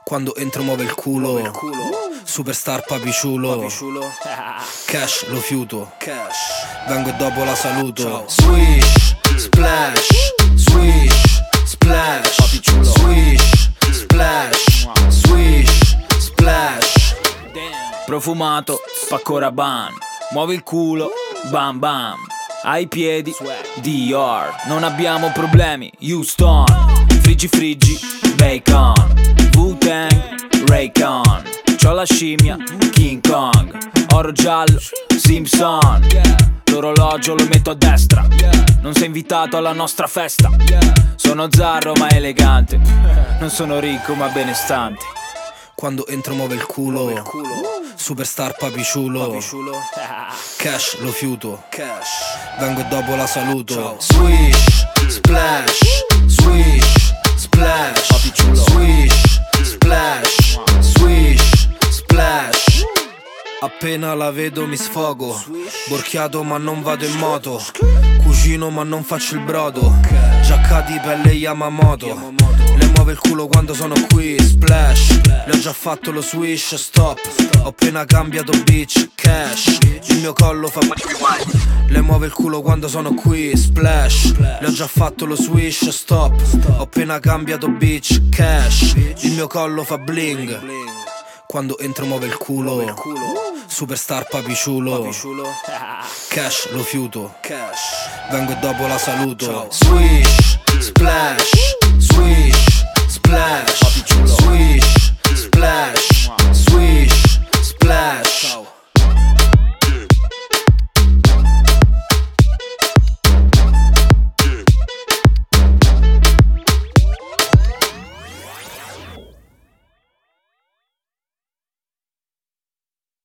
Quando entro muove il culo. Superstar papiciulo. Cash lo fiuto. Vengo e dopo la saluto. Swish, splash, swish, splash, swish, splash, swish, splash. Profumato, spacco Rabanne. Muovi il culo, bam bam. Ai piedi, Dior. Non abbiamo problemi, Houston. Friggi friggi, bacon. Wu-Tang, Raycon. C'ho la scimmia, King Kong. Oro giallo, Simpson. L'orologio lo metto a destra. Non sei invitato alla nostra festa. Sono zarro ma elegante. Non sono ricco ma benestante. Quando entro muove il culo. Superstar papiciulo. Cash lo fiuto. Vengo e dopo la saluto. Swish, splash, swish, splash, swish, splash, swish, splash. Appena la vedo mi sfogo. Borchiato ma non vado in moto. Cucino ma non faccio il brodo. Giacca di pelle Yamamoto. Le muove il culo quando sono qui. Splash, le ho già fatto lo swish. Stop, ho appena cambiato bitch. Cash, il mio collo fa. Le muove il culo quando sono qui. Splash, le ho già fatto lo swish. Stop, ho appena cambiato bitch. Cash, il mio collo fa bling. Quando entro muove il culo. Superstar papiciulo. Cash lo fiuto. Vengo e dopo la saluto. Swish, splash, swish, splash,